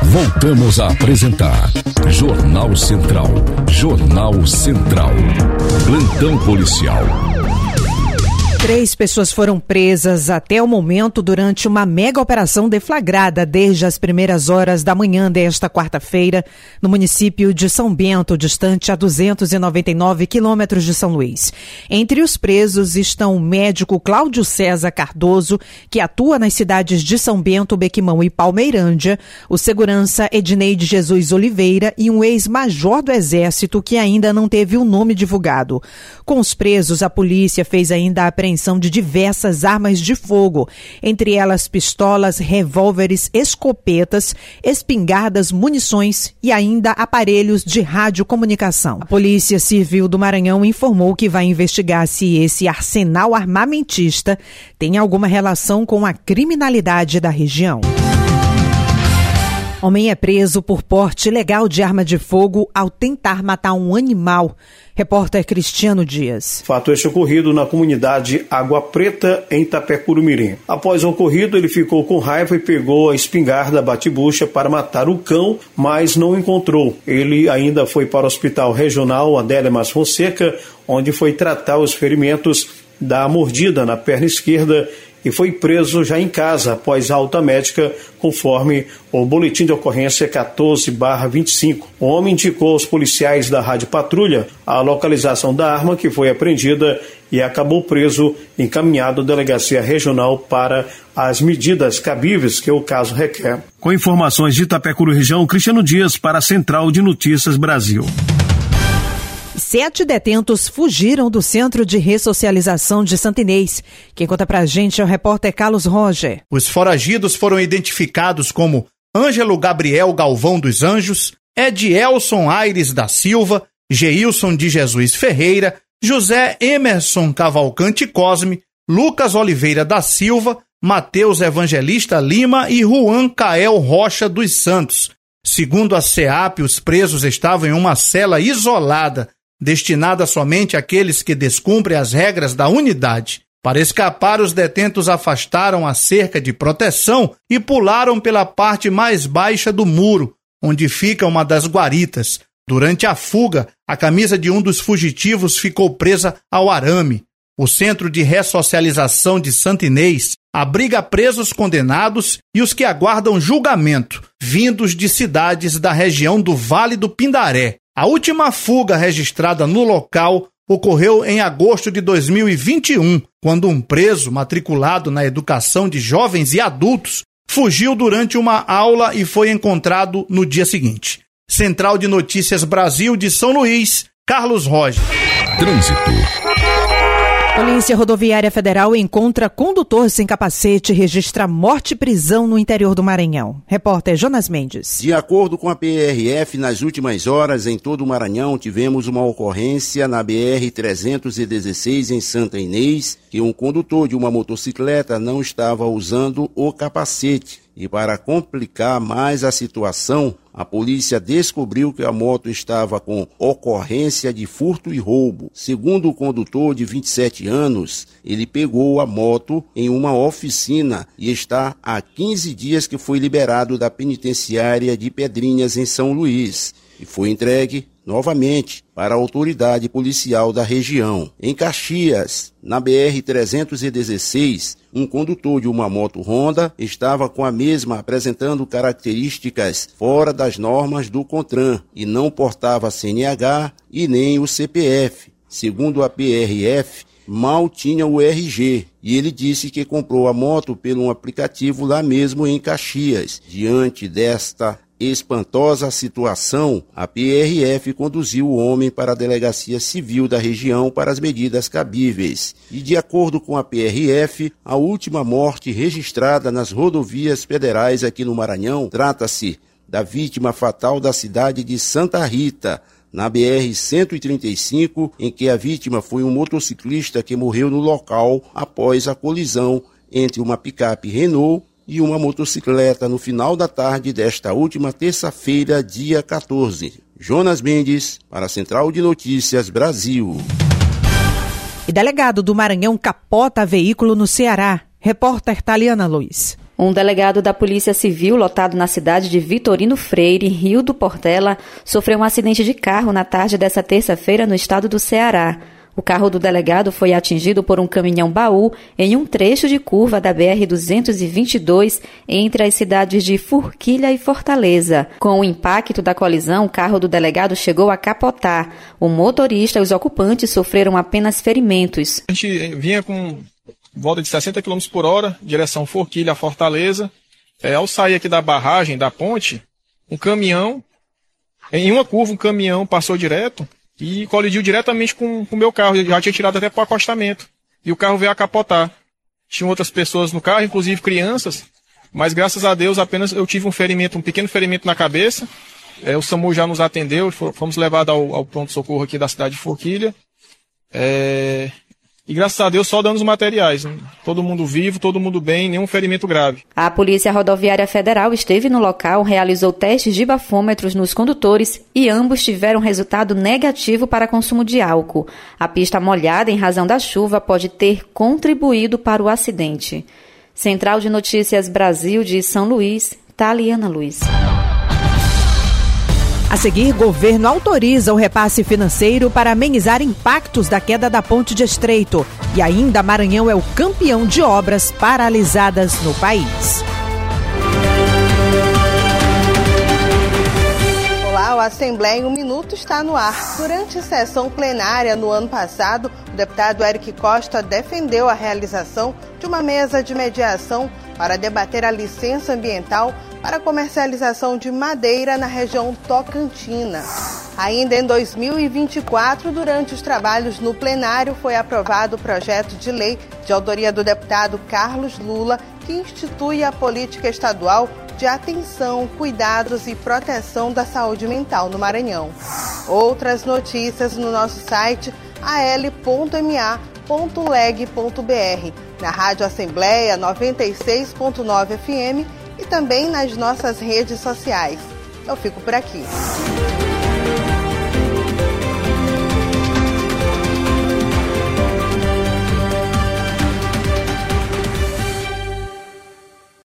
Voltamos a apresentar Jornal Central. Jornal Central. Plantão policial. 3 pessoas foram presas até o momento durante uma mega operação deflagrada desde as primeiras horas da manhã desta quarta-feira no município de São Bento, distante a 299 quilômetros de São Luís. Entre os presos estão o médico Cláudio César Cardoso, que atua nas cidades de São Bento, Bequimão e Palmeirândia, o segurança Edneide Jesus Oliveira e um ex-major do Exército que ainda não teve o nome divulgado. Com os presos, a polícia fez ainda a apreensão de diversas armas de fogo, entre elas pistolas, revólveres, escopetas, espingardas, munições e ainda aparelhos de radiocomunicação. A Polícia Civil do Maranhão informou que vai investigar se esse arsenal armamentista tem alguma relação com a criminalidade da região. Homem é preso por porte ilegal de arma de fogo ao tentar matar um animal. Repórter Cristiano Dias. Fato este ocorrido na comunidade Água Preta, em Itapé-Curumirim. Após o ocorrido, ele ficou com raiva e pegou a espingarda bate-bucha para matar o cão, mas não encontrou. Ele ainda foi para o Hospital Regional Adélia Mas Fonseca, onde foi tratar os ferimentos da mordida na perna esquerda e foi preso já em casa após alta médica, conforme o boletim de ocorrência 14/25. O homem indicou aos policiais da Rádio Patrulha a localização da arma que foi apreendida e acabou preso, encaminhado à delegacia regional para as medidas cabíveis que o caso requer. Com informações de Itapé-Curu Região, Cristiano Dias para a Central de Notícias Brasil. 7 detentos fugiram do Centro de Ressocialização de Santa Inês. Quem conta pra gente é o repórter Carlos Roger. Os foragidos foram identificados como Ângelo Gabriel Galvão dos Anjos, Edielson Aires da Silva, Geilson de Jesus Ferreira, José Emerson Cavalcante Cosme, Lucas Oliveira da Silva, Mateus Evangelista Lima e Juan Cael Rocha dos Santos. Segundo a SEAP, os presos estavam em uma cela isolada, destinada somente àqueles que descumprem as regras da unidade. Para escapar, os detentos afastaram a cerca de proteção e pularam pela parte mais baixa do muro, onde fica uma das guaritas. Durante a fuga, a camisa de um dos fugitivos ficou presa ao arame. O Centro de Ressocialização de Santa Inês abriga presos condenados e os que aguardam julgamento, vindos de cidades da região do Vale do Pindaré. A última fuga registrada no local ocorreu em agosto de 2021, quando um preso matriculado na educação de jovens e adultos fugiu durante uma aula e foi encontrado no dia seguinte. Central de Notícias Brasil de São Luís, Carlos Roger. Trânsito. Polícia Rodoviária Federal encontra condutor sem capacete e registra morte e prisão no interior do Maranhão. Repórter Jonas Mendes. De acordo com a PRF, nas últimas horas em todo o Maranhão tivemos uma ocorrência na BR-316 em Santa Inês, que um condutor de uma motocicleta não estava usando o capacete. E para complicar mais a situação, a polícia descobriu que a moto estava com ocorrência de furto e roubo. Segundo o condutor de 27 anos, ele pegou a moto em uma oficina e está há 15 dias que foi liberado da penitenciária de Pedrinhas em São Luís e foi entregue novamente para a autoridade policial da região. Em Caxias, na BR-316, um condutor de uma moto Honda estava com a mesma apresentando características fora das normas do CONTRAN e não portava CNH e nem o CPF. Segundo a PRF, mal tinha o RG e ele disse que comprou a moto pelo um aplicativo lá mesmo em Caxias. Diante desta espantosa situação, a PRF conduziu o homem para a Delegacia Civil da região para as medidas cabíveis. E de acordo com a PRF, a última morte registrada nas rodovias federais aqui no Maranhão trata-se da vítima fatal da cidade de Santa Rita, na BR-135, em que a vítima foi um motociclista que morreu no local após a colisão entre uma picape Renault e uma motocicleta no final da tarde desta última terça-feira, dia 14. Jonas Mendes, para a Central de Notícias Brasil. E delegado do Maranhão capota veículo no Ceará. Repórter Taliana Luiz. Um delegado da Polícia Civil, lotado na cidade de Vitorino Freire, Rio do Portela, sofreu um acidente de carro na tarde dessa terça-feira no estado do Ceará. O carro do delegado foi atingido por um caminhão-baú em um trecho de curva da BR-222 entre as cidades de Forquilha e Fortaleza. Com o impacto da colisão, o carro do delegado chegou a capotar. O motorista e os ocupantes sofreram apenas ferimentos. A gente vinha com volta de 60 km por hora, direção Forquilha a Fortaleza. Ao sair aqui da barragem, da ponte, um caminhão, em uma curva, um caminhão passou direto e colidiu diretamente com o meu carro. Eu já tinha tirado até para o acostamento. E o carro veio a capotar. Tinham outras pessoas no carro, inclusive crianças, mas graças a Deus apenas eu tive um pequeno ferimento na cabeça. O SAMU já nos atendeu, fomos levados ao pronto-socorro aqui da cidade de Forquilha. E graças a Deus só danos materiais, né? Todo mundo vivo, todo mundo bem, nenhum ferimento grave. A Polícia Rodoviária Federal esteve no local, realizou testes de bafômetros nos condutores e ambos tiveram resultado negativo para consumo de álcool. A pista molhada em razão da chuva pode ter contribuído para o acidente. Central de Notícias Brasil de São Luís, Taliana Luiz. A seguir, governo autoriza o repasse financeiro para amenizar impactos da queda da ponte de Estreito. E ainda Maranhão é o campeão de obras paralisadas no país. Olá, o Assembleia em um Minuto está no ar. Durante sessão plenária no ano passado, o deputado Eric Costa defendeu a realização de uma mesa de mediação para debater a licença ambiental para a comercialização de madeira na região tocantina. Ainda em 2024, durante os trabalhos no plenário, foi aprovado o projeto de lei de autoria do deputado Carlos Lula, que institui a política estadual de atenção, cuidados e proteção da saúde mental no Maranhão. Outras notícias no nosso site al.ma.leg.br, na Rádio Assembleia 96.9 FM e também nas nossas redes sociais. Eu fico por aqui.